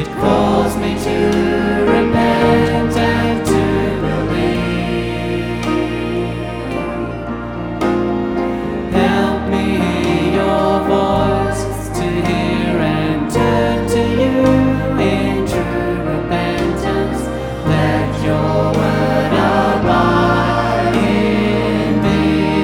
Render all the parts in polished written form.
calls me to repent and to believe. Help me hear your voice, to hear and turn to you in true repentance. Let your word abide in me.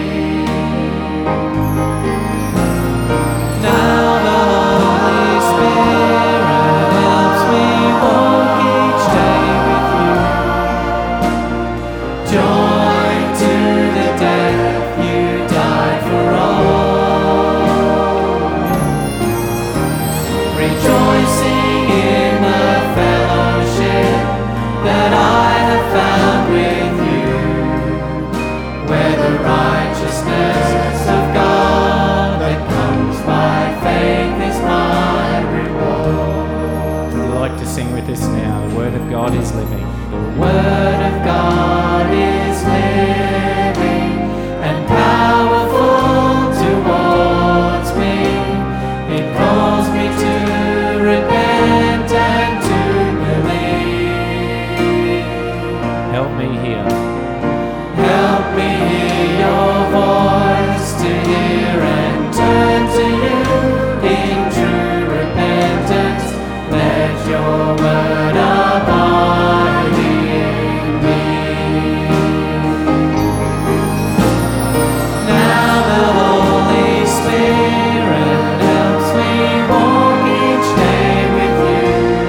Now the Holy Spirit helps me walk each day with you. Joined to the death, you died for all. Rejoicing in the fellowship that I have found with you, where the righteousness of God that comes by faith is my reward. Would you like to sing with us now? The Word of God is living. The Word of God is living and powerful towards me. It calls me to repent and to believe. Help me hear. Help me hear your voice, to hear and turn to you in true repentance. Let your word abide in me. Now the Holy Spirit helps me walk each day with you.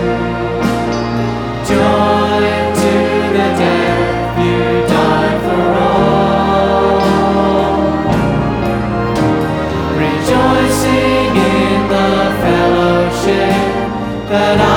Joined to the death, you died for all. Rejoicing in the fellowship that I